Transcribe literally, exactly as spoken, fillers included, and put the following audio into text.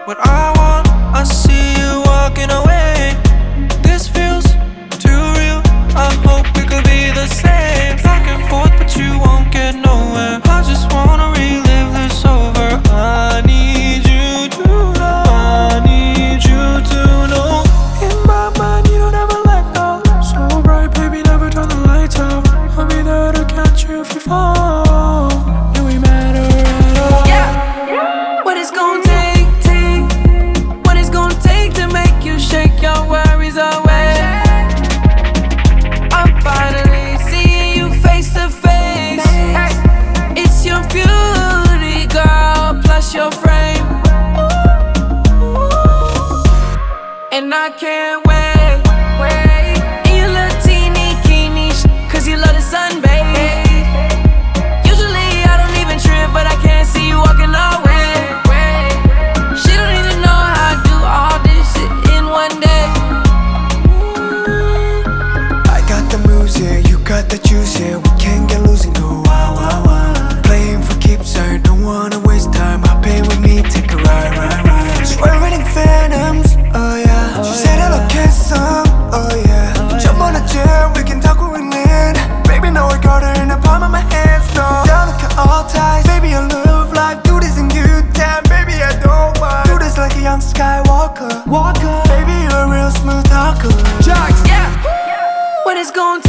what I want. I see you walking away. This feels too real. I hope we could be the same. Back and forth, but you won't get nowhere. I just wanna relive this over. I need you to know. I need you to know. In my mind, you don't ever let go. So bright, baby, never turn the lights out. I'll be there to catch you if you fall. You ain't matter at all. Yeah. What it's gonna take, take. What it's gonna take to make you shake your worries away. I'm finally seeing you face to face. It's your beauty, girl, plus your frame. And I can't wait. In your little teeny bikini, cause you love the sunbathe. Usually I don't even trip, but I can't see you walking away. She don't even know how I do all this shit in one day. I got the moves, yeah, you got the juice, yeah. We can't get loose and go wow, wow, wow. Playing for keeps, I don't wanna waste time. Hop in with me, take a ride, ride, ride. Swerving phantoms, oh yeah. She said hello, kiss some, oh yeah. Jump on a chair, we can talk when we land. Baby, know I got her in the palm of my hands, no. Down like all ties, baby, I love life. Do this in good time, baby, I don't mind. Do this like a young Skywalker, Walker. Baby, you're a real smooth talker. Yeah. What it's gonna